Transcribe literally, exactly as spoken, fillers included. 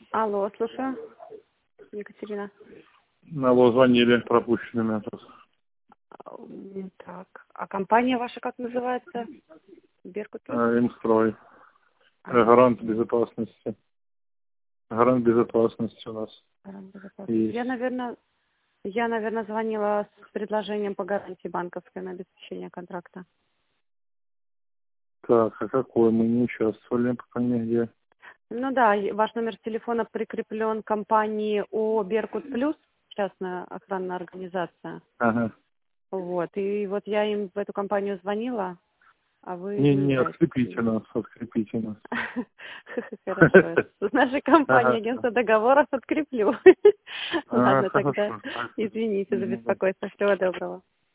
Алло, слушаю. Екатерина. Алло, звонили, пропущенный метод. М, Так, а компания ваша как называется? Беркут Плюс? Э, Имстрой. А, Э, Гарант безопасности. Гарант безопасности у нас гарант безопасности. есть. Я, наверное, я, наверное, звонила с предложением по гарантии банковской на обеспечение контракта. Так, а какой? Мы не участвовали пока нигде. Ну да, и ваш номер телефона прикреплен к компании ООО «Беркут Плюс», частная охранная организация. Ага. Вот, и вот я им в эту компанию звонила, а вы Не, не не, являетесь. открепите нас, открепите нас. Хорошо. С нашей компанией Ага. агентство договоров откреплю. А, Ладно, тогда хорошо. Так, извините за ну, да. беспокойство. Всего доброго.